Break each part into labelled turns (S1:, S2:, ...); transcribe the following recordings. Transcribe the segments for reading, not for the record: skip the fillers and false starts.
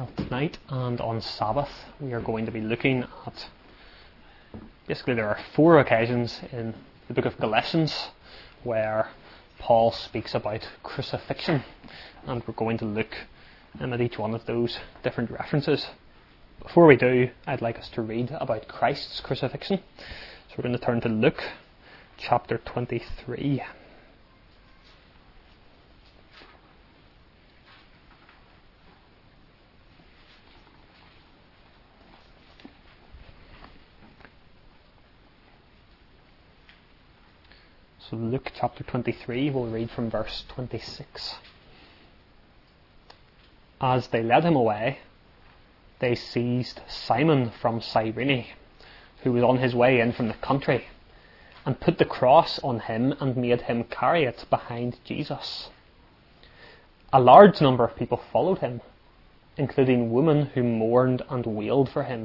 S1: Tonight and on Sabbath we are going to be looking at, basically there are 4 occasions in the book of Galatians where Paul speaks about crucifixion, and we're going to look at each one of those different references. Before we do, I'd like us to read about Christ's crucifixion. So we're going to turn to Luke chapter 23. So Luke chapter 23, we'll read from verse 26. As they led him away, they seized Simon from Cyrene, who was on his way in from the country, and put the cross on him and made him carry it behind Jesus. A large number of people followed him, including women who mourned and wailed for him.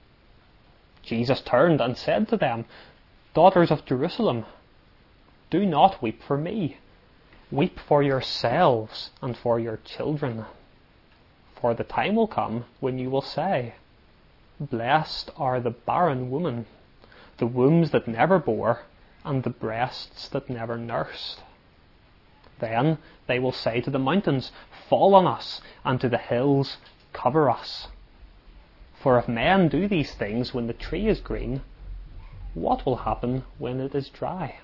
S1: Jesus turned and said to them, "Daughters of Jerusalem, do not weep for me. Weep for yourselves and for your children. For the time will come when you will say, 'Blessed are the barren woman, the wombs that never bore, and the breasts that never nursed.' Then they will say to the mountains, 'Fall on us,' and to the hills, 'Cover us.' For if men do these things when the tree is green, what will happen when it is dry?"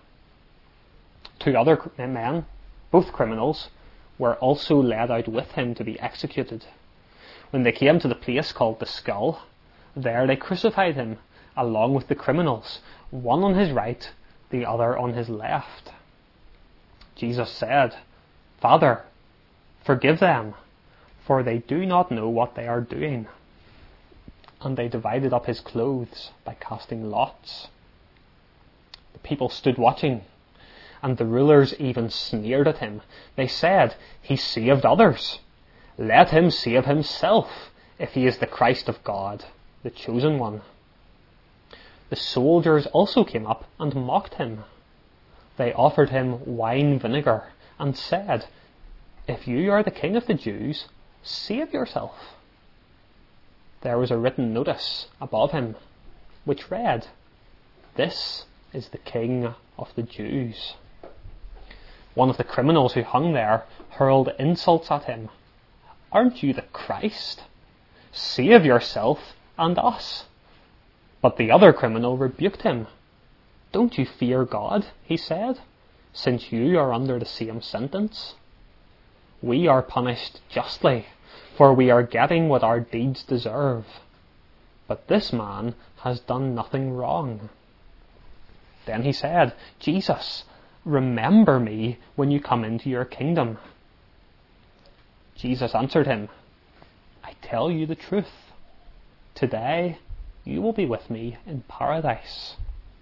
S1: 2 other men, both criminals, were also led out with him to be executed. When they came to the place called the Skull, there they crucified him, along with the criminals, one on his right, the other on his left. Jesus said, "Father, forgive them, for they do not know what they are doing." And they divided up his clothes by casting lots. The people stood watching, and the rulers even sneered at him. They said, "He saved others. Let him save himself, if he is the Christ of God, the chosen one." The soldiers also came up and mocked him. They offered him wine vinegar and said, "If you are the king of the Jews, save yourself." There was a written notice above him, which read, "This is the King of the Jews." One of the criminals who hung there hurled insults at him. "Aren't you the Christ? Save yourself and us." But the other criminal rebuked him. "Don't you fear God," he said, "since you are under the same sentence? We are punished justly, for we are getting what our deeds deserve. But this man has done nothing wrong." Then he said, "Jesus, remember me when you come into your kingdom." Jesus answered him, "I tell you the truth. Today you will be with me in paradise."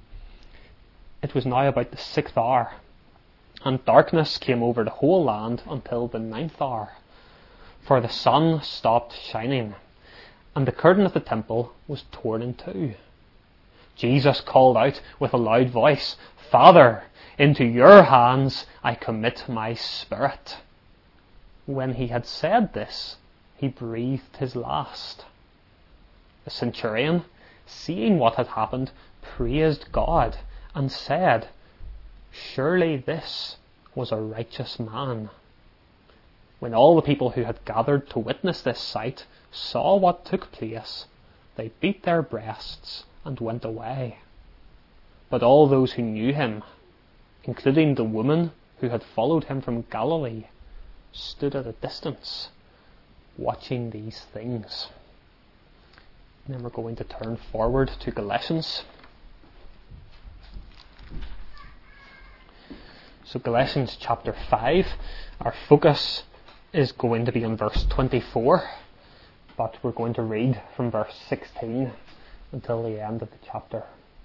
S1: It was now about the 6th hour, and darkness came over the whole land until the 9th hour, for the sun stopped shining, and the curtain of the temple was torn in two. Jesus called out with a loud voice, "Father, into your hands I commit my spirit." When he had said this, he breathed his last. The centurion, seeing what had happened, praised God and said, "Surely this was a righteous man." When all the people who had gathered to witness this sight saw what took place, they beat their breasts and went away. But all those who knew him, including the woman who had followed him from Galilee, stood at a distance, watching these things. And then we're going to turn forward to Galatians. So Galatians chapter 5, our focus is going to be on verse 24, but we're going to read from verse 16 until the end of the chapter.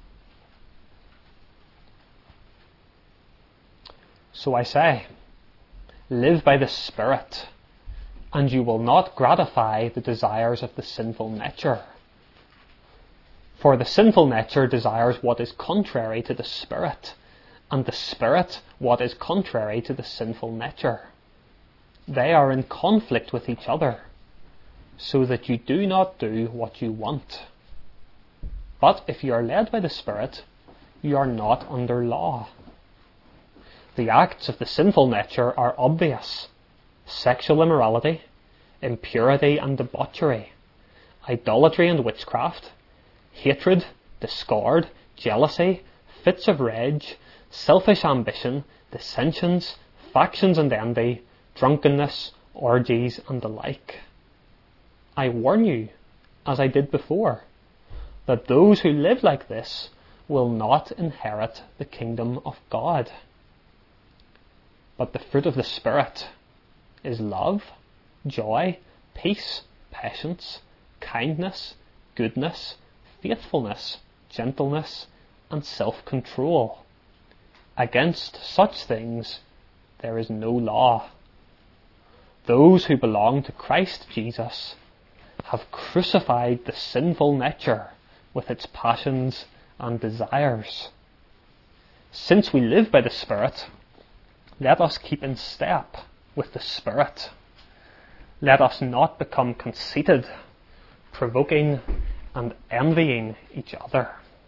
S1: "So I say, live by the Spirit, and you will not gratify the desires of the sinful nature. For the sinful nature desires what is contrary to the Spirit, and the Spirit what is contrary to the sinful nature. They are in conflict with each other, so that you do not do what you want. But if you are led by the Spirit, you are not under law. The acts of the sinful nature are obvious: sexual immorality, impurity and debauchery, idolatry and witchcraft, hatred, discord, jealousy, fits of rage, selfish ambition, dissensions, factions and envy, drunkenness, orgies and the like. I warn you, as I did before, that those who live like this will not inherit the kingdom of God. But the fruit of the Spirit is love, joy, peace, patience, kindness, goodness, faithfulness, gentleness, and self-control. Against such things there is no law. Those who belong to Christ Jesus have crucified the sinful nature with its passions and desires. Since we live by the Spirit, let us keep in step with the Spirit. Let us not become conceited, provoking and envying each other.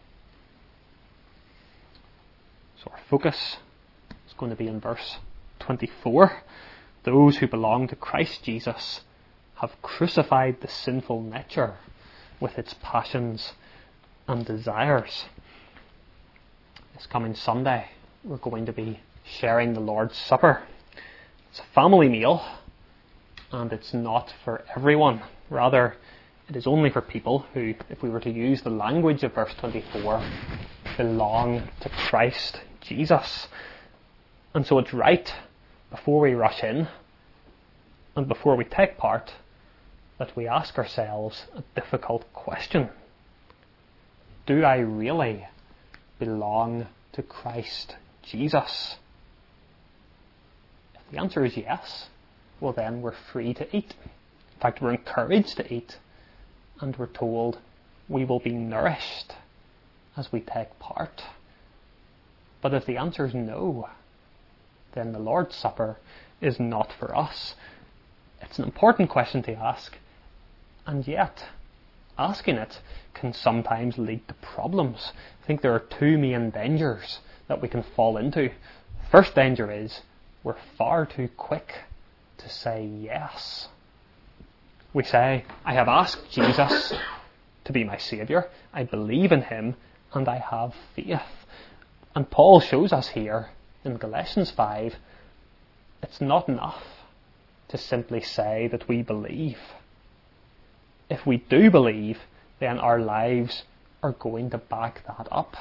S1: So our focus is going to be in verse 24. Those who belong to Christ Jesus have crucified the sinful nature with its passions and desires. This coming Sunday, we're going to be sharing the Lord's Supper. It's a family meal, and it's not for everyone. Rather, it is only for people who, if we were to use the language of verse 24, belong to Christ Jesus. And so it's right, before we rush in and before we take part, that we ask ourselves a difficult question. Do I really belong to Christ Jesus? If the answer is yes, well then we're free to eat. In fact, we're encouraged to eat, and we're told we will be nourished as we take part. But if the answer is no, then the Lord's Supper is not for us. It's an important question to ask, and yet asking it can sometimes lead to problems. I think there are two main dangers that we can fall into. First danger is we're far too quick to say yes. We say, I have asked Jesus to be my Saviour, I believe in Him, and I have faith. And Paul shows us here in Galatians 5, it's not enough to simply say that we believe. If we do believe, then our lives are going to back that up.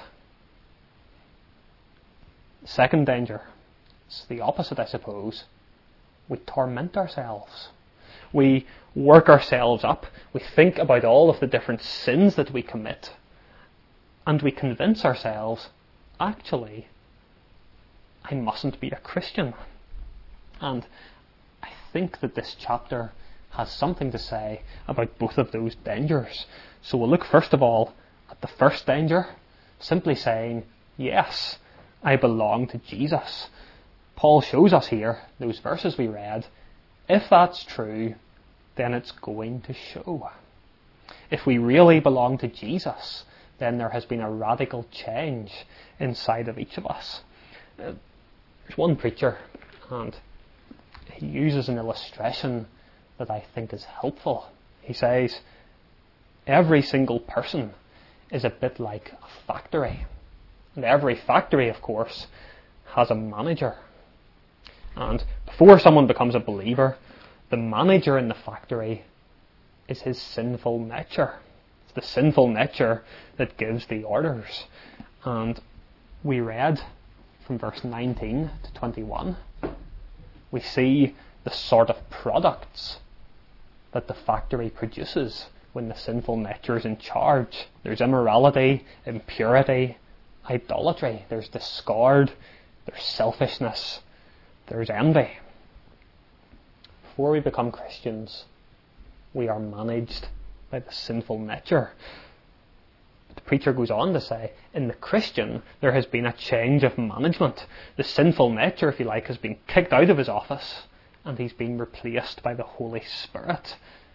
S1: Second danger, it's the opposite, I suppose. We torment ourselves. We work ourselves up. We think about all of the different sins that we commit. And we convince ourselves, actually, I mustn't be a Christian. And I think that this chapter has something to say about both of those dangers. So we'll look first of all at the first danger, simply saying, yes, I belong to Jesus. Paul shows us here, those verses we read, if that's true, then it's going to show. If we really belong to Jesus, then there has been a radical change inside of each of us. There's one preacher, and he uses an illustration that I think is helpful. He says, every single person is a bit like a factory. And every factory, of course, has a manager. And before someone becomes a believer, the manager in the factory is his sinful nature. It's the sinful nature that gives the orders. And we read from verse 19 to 21, we see the sort of products that the factory produces when the sinful nature is in charge. There's immorality, impurity, idolatry, there's discord, there's selfishness, there's envy. Before we become Christians, we are managed by the sinful nature. The preacher goes on to say, in the Christian, there has been a change of management. The sinful nature, if you like, has been kicked out of his office, and he's been replaced by the Holy Spirit.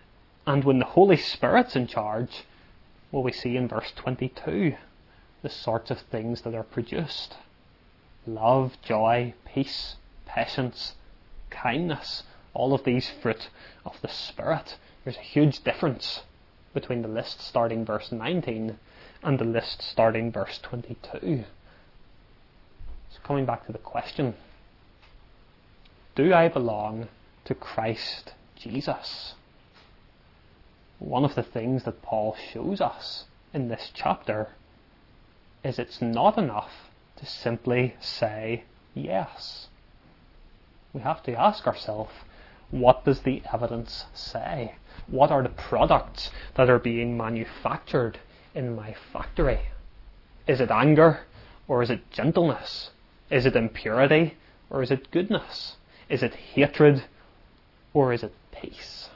S1: And when the Holy Spirit's in charge, well, we see in verse 22 the sorts of things that are produced. Love, joy, peace, patience, kindness, all of these fruit of the Spirit. There's a huge difference between the list starting verse 19 and the list starting verse 22. So coming back to the question, do I belong to Christ Jesus? One of the things that Paul shows us in this chapter is it's not enough to simply say yes. We have to ask ourselves, what does the evidence say? What are the products that are being manufactured in my factory? Is it anger or is it gentleness? Is it impurity or is it goodness? Is it hatred or is it peace?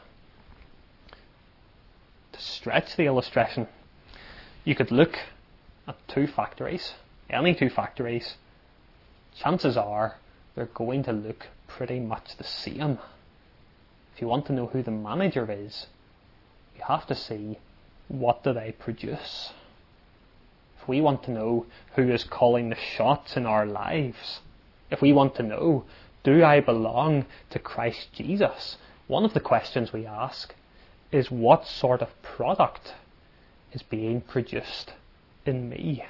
S1: To stretch the illustration, you could look at two factories, any two factories. Chances are they're going to look pretty much the same. If you want to know who the manager is, you have to see what do they produce. If we want to know who is calling the shots in our lives, if we want to know, do I belong to Christ Jesus? One of the questions we ask is, what sort of product is being produced in me?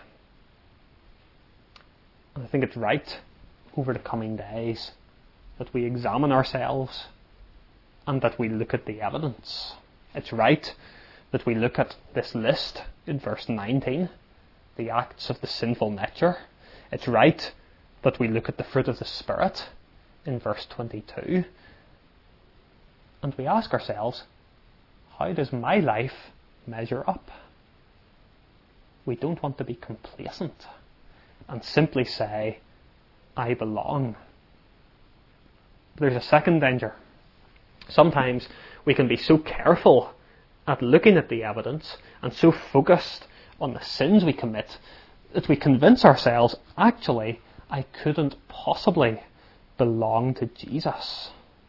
S1: And I think it's right over the coming days that we examine ourselves and that we look at the evidence. It's right that we look at this list in verse 19, the acts of the sinful nature. It's right that we look at the fruit of the Spirit in verse 22. And we ask ourselves, how does my life measure up? We don't want to be complacent and simply say, I belong. There's a second danger. Sometimes we can be so careful at looking at the evidence and so focused on the sins we commit that we convince ourselves, actually, I couldn't possibly belong to Jesus.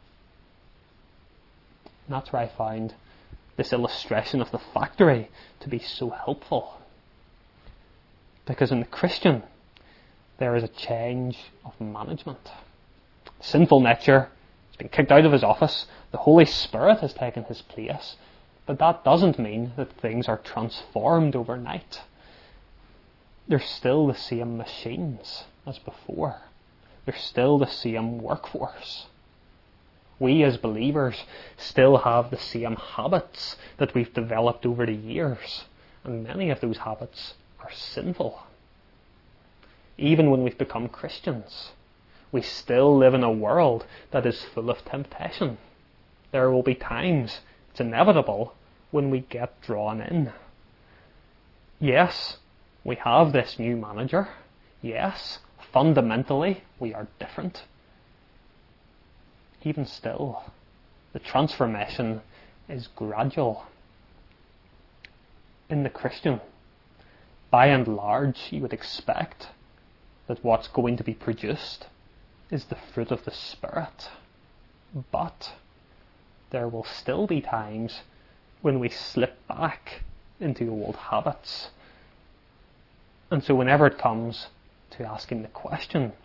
S1: And that's where I find this illustration of the factory to be so helpful. Because in the Christian, there is a change of management. Sinful nature has been kicked out of his office. The Holy Spirit has taken his place. But that doesn't mean that things are transformed overnight. They're still the same machines as before. They're still the same workforce. We as believers still have the same habits that we've developed over the years. And many of those habits are sinful. Even when we've become Christians, we still live in a world that is full of temptation. There will be times, it's inevitable, when we get drawn in. Yes, we have this new manager. Yes, fundamentally, we are different. Even still, the transformation is gradual. In the Christian, by and large, you would expect that what's going to be produced is the fruit of the Spirit. But there will still be times when we slip back into old habits. And so whenever it comes to asking the question,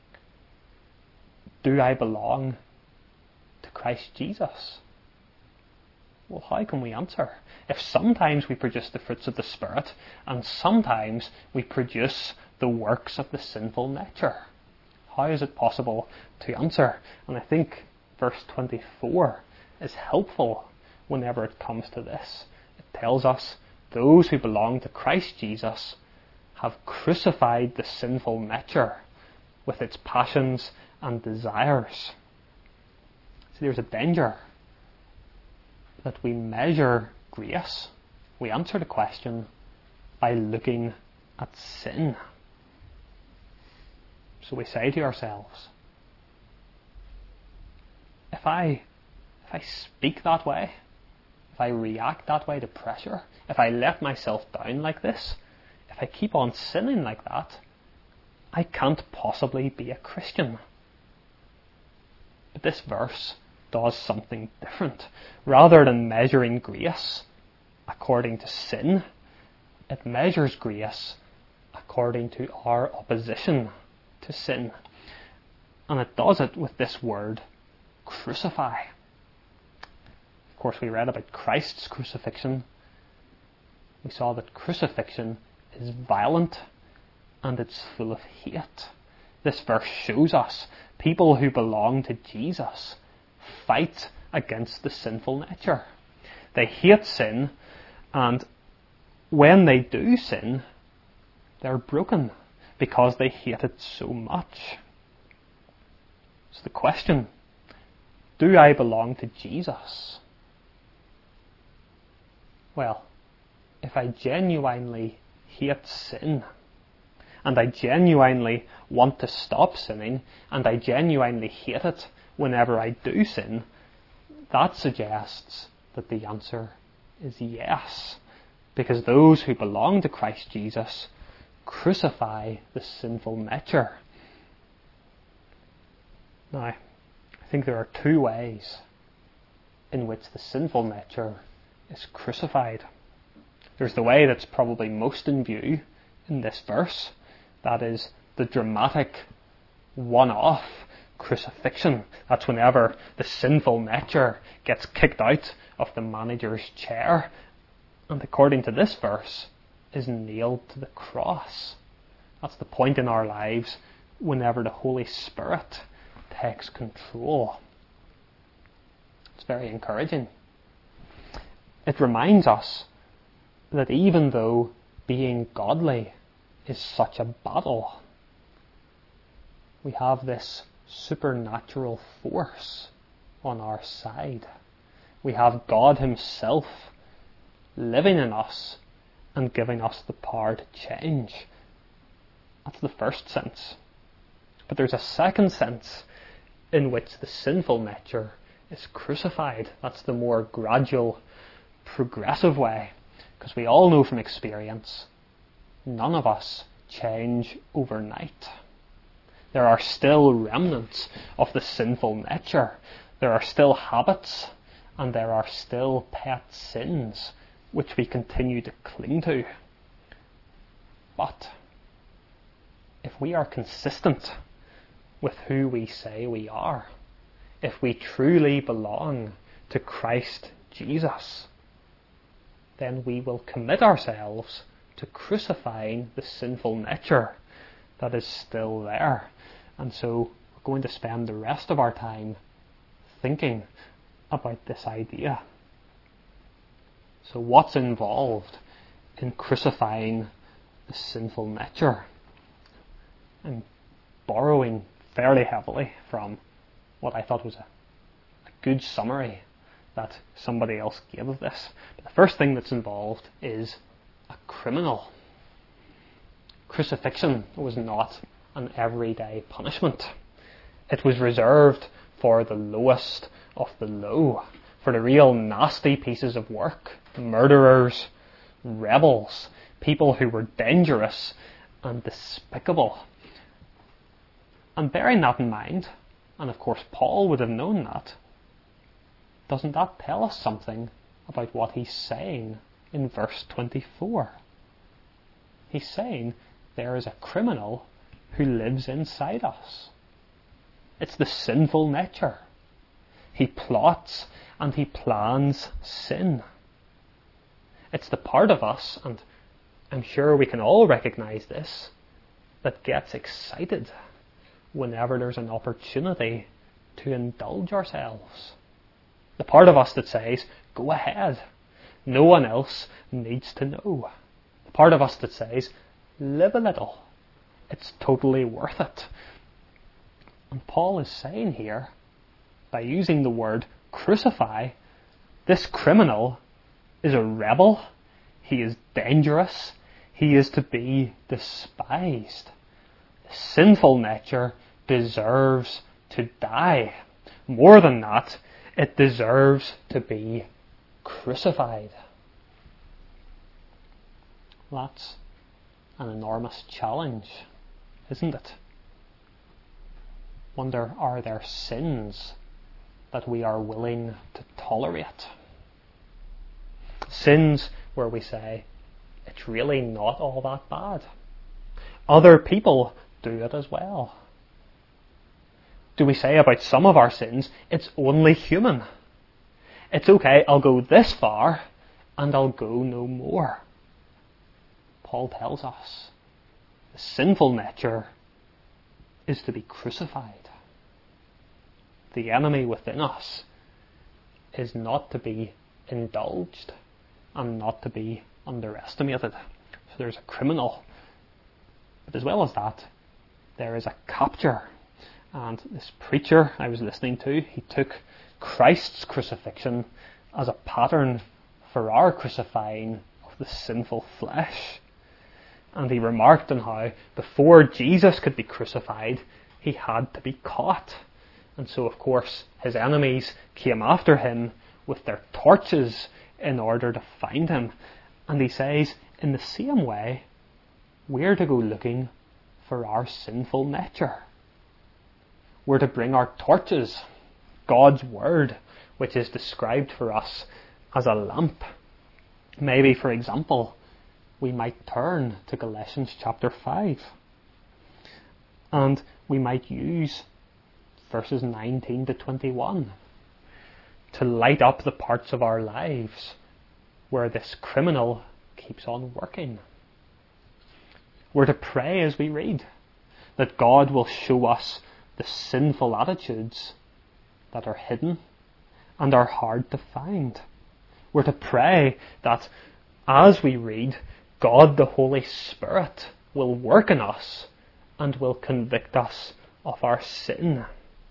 S1: do I belong to Christ Jesus? Well, how can we answer? If sometimes we produce the fruits of the Spirit and sometimes we produce the works of the sinful nature, how is it possible to answer? And I think verse 24 is helpful whenever it comes to this. It tells us those who belong to Christ Jesus have crucified the sinful nature with its passions and desires. So there's a danger that we measure grace, we answer the question by looking at sin. So we say to ourselves, if I speak that way, if I react that way to pressure, if I let myself down like this, if I keep on sinning like that, I can't possibly be a Christian. But this verse does something different. Rather than measuring grace according to sin, it measures grace according to our opposition to sin. And it does it with this word, crucify. Of course, we read about Christ's crucifixion. We saw that crucifixion is violent and it's full of hate. This verse shows us people who belong to Jesus fight against the sinful nature. They hate sin, and when they do sin, they're broken because they hate it so much. So the question, do I belong to Jesus? Well, if I genuinely hate sin, and I genuinely want to stop sinning, and I genuinely hate it whenever I do sin, that suggests that the answer is yes. Because those who belong to Christ Jesus crucify the sinful nature. Now, I think there are two ways in which the sinful nature is crucified. There's the way that's probably most in view in this verse. That is the dramatic one-off crucifixion. That's whenever the sinful nature gets kicked out of the manager's chair and, according to this verse, is nailed to the cross. That's the point in our lives whenever the Holy Spirit takes control. It's very encouraging. It reminds us that even though being godly is such a battle, we have this supernatural force on our side. We have God Himself living in us and giving us the power to change. That's the first sense. But there's a second sense in which the sinful nature is crucified. That's the more gradual, progressive way. Because we all know from experience, none of us change overnight. There are still remnants of the sinful nature. There are still habits, and there are still pet sins which we continue to cling to. But if we are consistent with who we say we are, if we truly belong to Christ Jesus, then we will commit ourselves to crucifying the sinful nature that is still there. And so we're going to spend the rest of our time thinking about this idea. So what's involved in crucifying the sinful nature? I'm borrowing fairly heavily from what I thought was a good summary that somebody else gave of this. But the first thing that's involved is a criminal. Crucifixion was not an everyday punishment. It was reserved for the lowest of the low, for the real nasty pieces of work, murderers, rebels, people who were dangerous and despicable. And bearing that in mind, and of course Paul would have known that, doesn't that tell us something about what he's saying in verse 24? He's saying there is a criminal who lives inside us. It's the sinful nature. He plots and he plans sin. It's the part of us, and I'm sure we can all recognize this, that gets excited whenever there's an opportunity to indulge ourselves. The part of us that says, go ahead. No one else needs to know. The part of us that says, live a little. It's totally worth it. And Paul is saying here, by using the word crucify, this criminal is a rebel. He is dangerous. He is to be despised. The sinful nature deserves to die. More than that, it deserves to be crucified. That's an enormous challenge, isn't it? Wonder, are there sins that we are willing to tolerate. Sins where we say, it's really not all that bad. Other people do it as well. Do we say about some of our sins, it's only human? It's okay, I'll go this far and I'll go no more. Paul tells us the sinful nature is to be crucified. The enemy within us is not to be indulged and not to be underestimated. So there's a criminal, but as well as that, there is a capture. And this preacher I was listening to, he took Christ's crucifixion as a pattern for our crucifying of the sinful flesh. And he remarked on how before Jesus could be crucified, he had to be caught. And so, of course, his enemies came after him with their torches in order to find him. And he says, in the same way, we're to go looking for our sinful nature. We're to bring our torches, God's Word, which is described for us as a lamp. Maybe, for example, we might turn to Galatians chapter 5. And we might use verses 19 to 21 to light up the parts of our lives where this criminal keeps on working. We're to pray as we read that God will show us the sinful attitudes that are hidden and are hard to find. We're to pray that as we read, God the Holy Spirit will work in us and will convict us of our sin.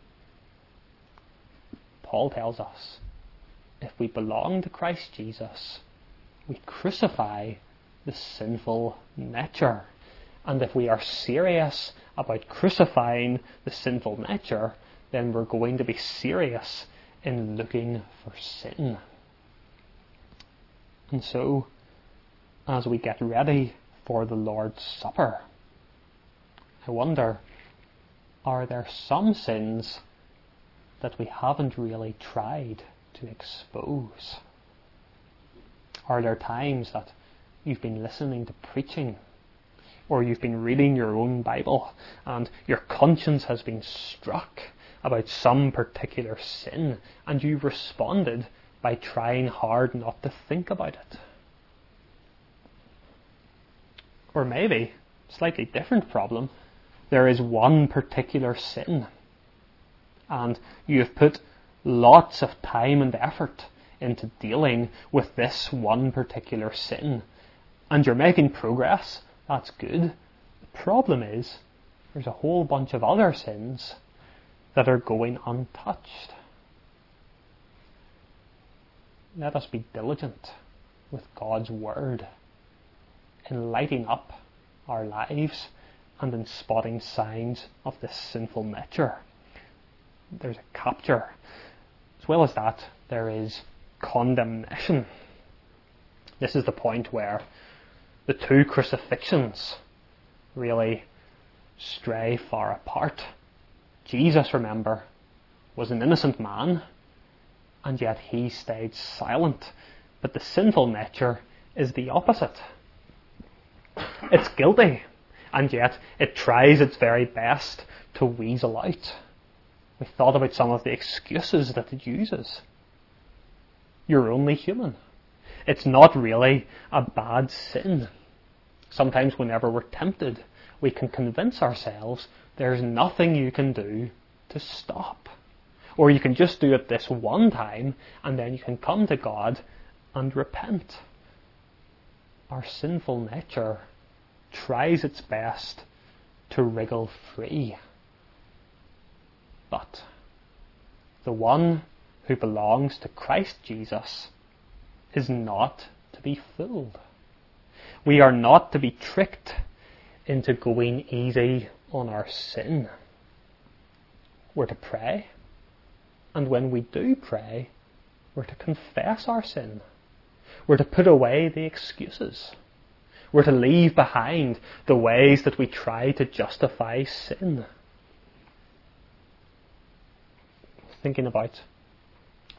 S1: Paul tells us, if we belong to Christ Jesus, we crucify the sinful nature. And if we are serious about crucifying the sinful nature, then we're going to be serious in looking for sin. And so, as we get ready for the Lord's Supper, I wonder, are there some sins that we haven't really tried to expose? Are there times that you've been listening to preaching, or you've been reading your own Bible, and your conscience has been struck about some particular sin, and you've responded by trying hard not to think about it? Or maybe, slightly different problem, there is one particular sin, and you have put lots of time and effort into dealing with this one particular sin, and you're making progress. That's good. The problem is, there's a whole bunch of other sins that are going untouched. Let us be diligent with God's Word in lighting up our lives and in spotting signs of this sinful nature. There's a capture. As well as that, there is condemnation. This is the point where the two crucifixions really stray far apart. Jesus, remember, was an innocent man, and yet he stayed silent. But the sinful nature is the opposite. It's guilty, and yet it tries its very best to weasel out. We thought about some of the excuses that it uses. You're only human. It's not really a bad sin. Sometimes whenever we're tempted, we can convince ourselves there's nothing you can do to stop. Or you can just do it this one time, and then you can come to God and repent. Our sinful nature tries its best to wriggle free. But the one who belongs to Christ Jesus is not to be fooled. We are not to be tricked into going easy on our sin. We're to pray, and when we do pray, we're to confess our sin. We're to put away the excuses. We're to leave behind the ways that we try to justify sin. Thinking about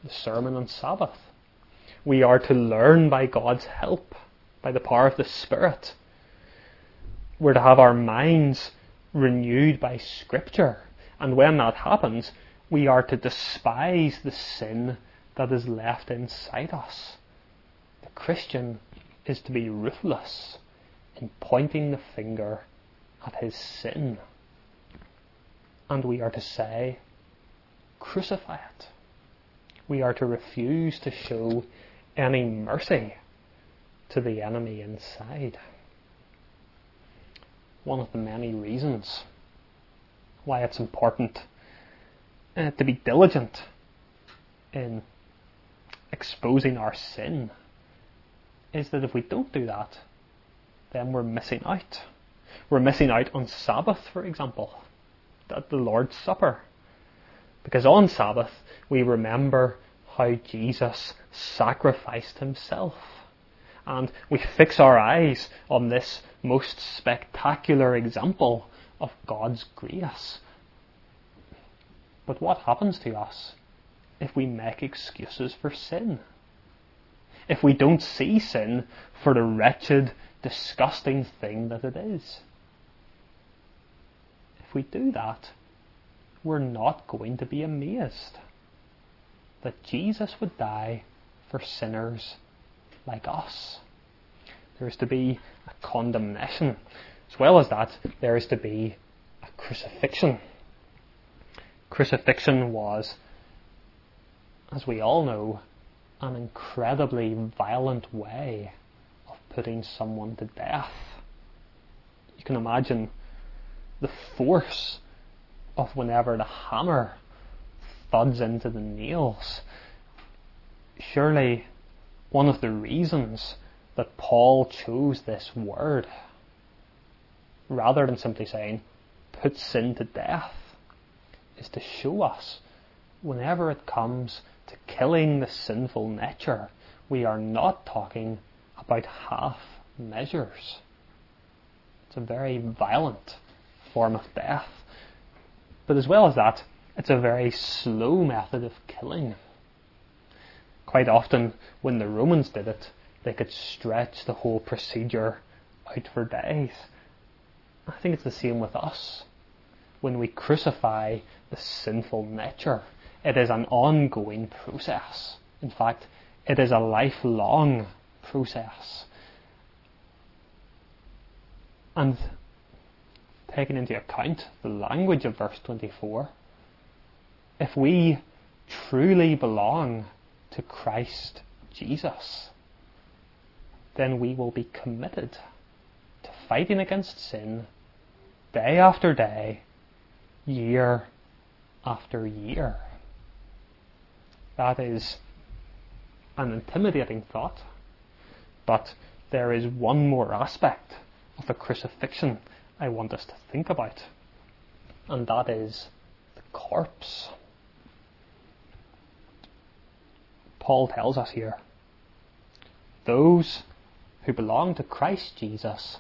S1: the sermon on Sabbath. We are to learn by God's help, by the power of the Spirit. We're to have our minds renewed by Scripture. And when that happens, we are to despise the sin that is left inside us. The Christian is to be ruthless in pointing the finger at his sin. And we are to say, crucify it. We are to refuse to show any mercy to the enemy inside. One of the many reasons why it's important to be diligent in exposing our sin is that if we don't do that, then we're missing out. We're missing out on Sabbath, for example, at the Lord's Supper. Because on Sabbath, we remember how Jesus sacrificed himself. And we fix our eyes on this most spectacular example of God's grace. But what happens to us if we make excuses for sin? If we don't see sin for the wretched, disgusting thing that it is? If we do that, we're not going to be amazed that Jesus would die for sinners like us. There is to be a condemnation. As well as that, there is to be a crucifixion. Crucifixion was, as we all know, an incredibly violent way of putting someone to death. You can imagine the force of whenever the hammer thuds into the nails. Surely one of the reasons that Paul chose this word, rather than simply saying, put sin to death, is to show us, whenever it comes to killing the sinful nature, we are not talking about half measures. It's a very violent form of death. But as well as that, it's a very slow method of killing. Quite often, when the Romans did it, they could stretch the whole procedure out for days. I think it's the same with us. When we crucify the sinful nature, it is an ongoing process. In fact, it is a lifelong process. And taking into account the language of verse 24, if we truly belong to Christ Jesus, then we will be committed to fighting against sin day after day, year after year. That is an intimidating thought, but there is one more aspect of the crucifixion I want us to think about, and that is the corpse. Paul tells us here, those who belong to Christ Jesus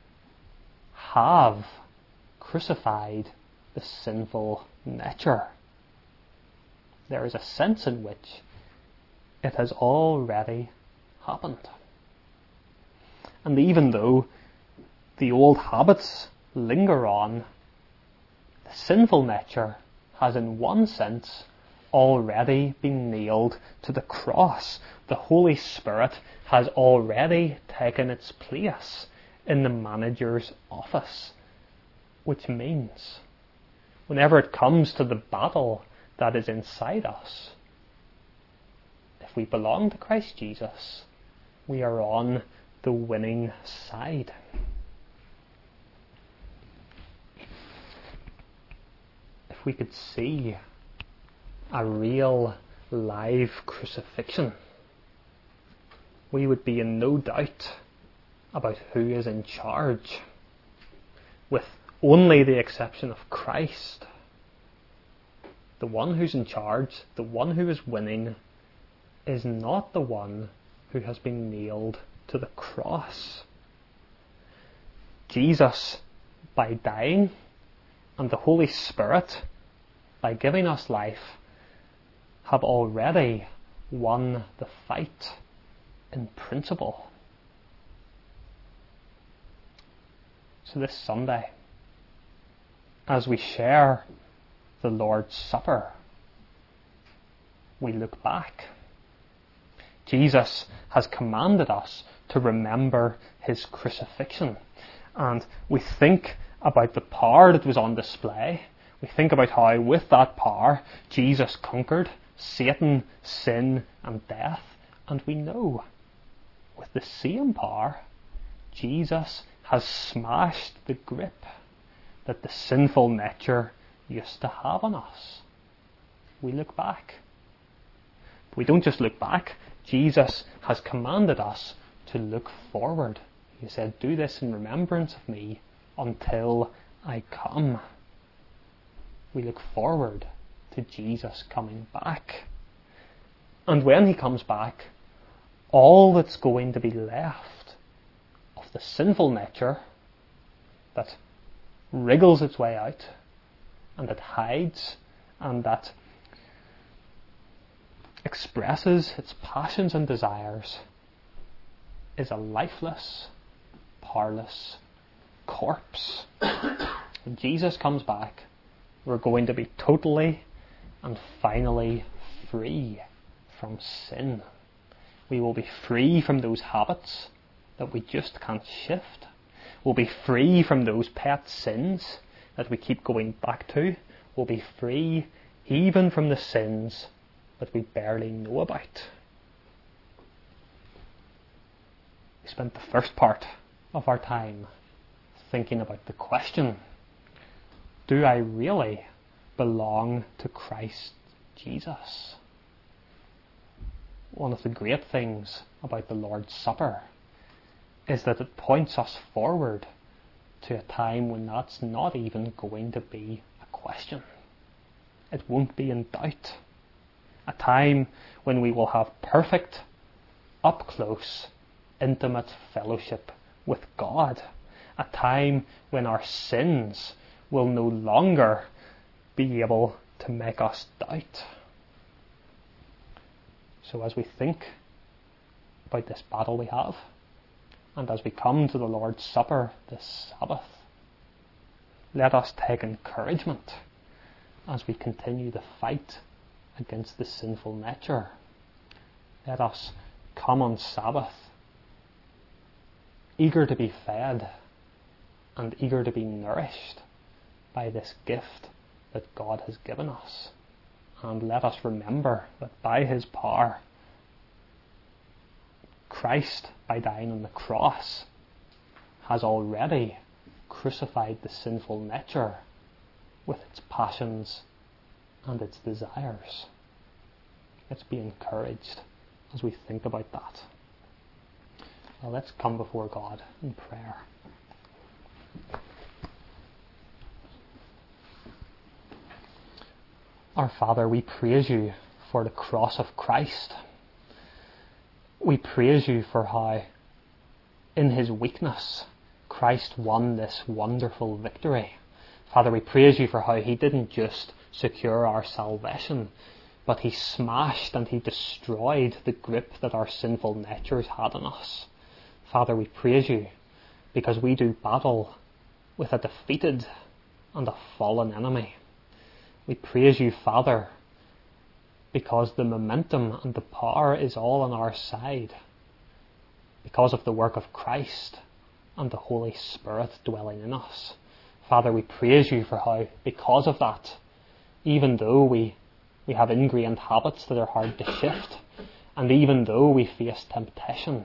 S1: have crucified the sinful nature. There is a sense in which it has already happened. And even though the old habits linger on, the sinful nature has in one sense already been nailed to the cross. The Holy Spirit has already taken its place in the manager's office, which means whenever it comes to the battle that is inside us, if we belong to Christ Jesus, we are on the winning side. If we could see a real live crucifixion, we would be in no doubt about who is in charge, with only the exception of Christ. The one who's in charge, the one who is winning, is not the one who has been nailed to the cross. Jesus, by dying, and the Holy Spirit, by giving us life, have already won the fight in principle. So this Sunday, as we share the Lord's Supper, we look back. Jesus has commanded us to remember his crucifixion, and we think about the power that was on display. We think about how with that power Jesus conquered Satan, sin and death, and we know with the same power Jesus has smashed the grip that the sinful nature used to have on us. We look back. We don't just look back. Jesus has commanded us to look forward. He said, "Do this in remembrance of me until I come." We look forward to Jesus coming back. And when he comes back, all that's going to be left of the sinful nature that wriggles its way out and that hides and that expresses its passions and desires is a lifeless, powerless corpse. When Jesus comes back, we're going to be totally and finally free from sin. We will be free from those habits that we just can't shift. We'll be free from those pet sins that we keep going back to. We'll be free even from the sins that we barely know about. We spent the first part of our time thinking about the question, do I really belong to Christ Jesus? One of the great things about the Lord's Supper is that it points us forward to a time when that's not even going to be a question. It won't be in doubt. A time when we will have perfect, up-close, intimate fellowship with God. A time when our sins will no longer be able to make us doubt. So as we think about this battle we have, and as we come to the Lord's Supper this Sabbath, let us take encouragement as we continue the fight against the sinful nature. Let us come on Sabbath eager to be fed and eager to be nourished by this gift that God has given us. And let us remember that by his power, Christ, by dying on the cross, has already crucified the sinful nature with its passions and its desires. Let's be encouraged as we think about that. Now let's come before God in prayer. Our Father, we praise you for the cross of Christ. We praise you for how, in his weakness, Christ won this wonderful victory. Father, we praise you for how he didn't just secure our salvation, but he smashed and he destroyed the grip that our sinful natures had on us. Father, we praise you because we do battle with a defeated and a fallen enemy. We praise you, Father, because the momentum and the power is all on our side, because of the work of Christ and the Holy Spirit dwelling in us. Father, we praise you for how, because of that, even though we have ingrained habits that are hard to shift, and even though we face temptation,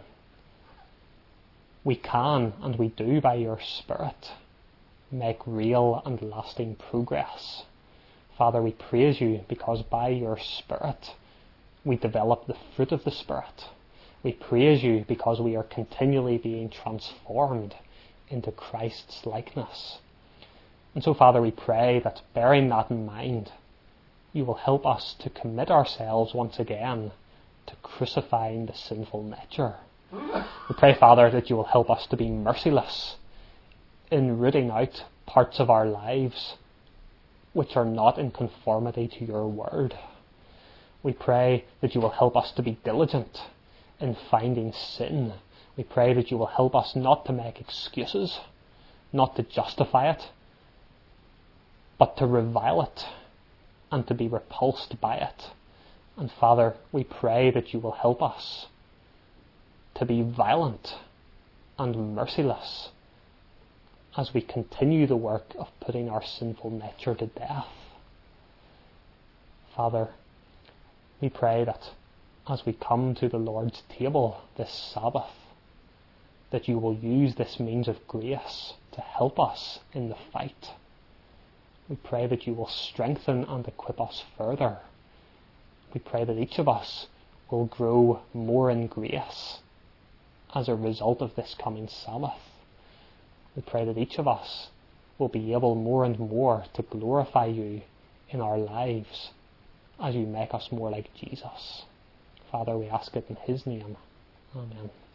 S1: we can, and we do by your Spirit, make real and lasting progress. Father, we praise you because by your Spirit we develop the fruit of the Spirit. We praise you because we are continually being transformed into Christ's likeness. And so, Father, we pray that bearing that in mind, you will help us to commit ourselves once again to crucifying the sinful nature. We pray, Father, that you will help us to be merciless in rooting out parts of our lives which are not in conformity to your word. We pray that you will help us to be diligent in finding sin. We pray that you will help us not to make excuses, not to justify it, but to revile it and to be repulsed by it. And Father, we pray that you will help us to be violent and merciless as we continue the work of putting our sinful nature to death. Father, we pray that as we come to the Lord's table this Sabbath, that you will use this means of grace to help us in the fight. We pray that you will strengthen and equip us further. We pray that each of us will grow more in grace as a result of this coming Sabbath. We pray that each of us will be able more and more to glorify you in our lives as you make us more like Jesus. Father, we ask it in his name. Amen.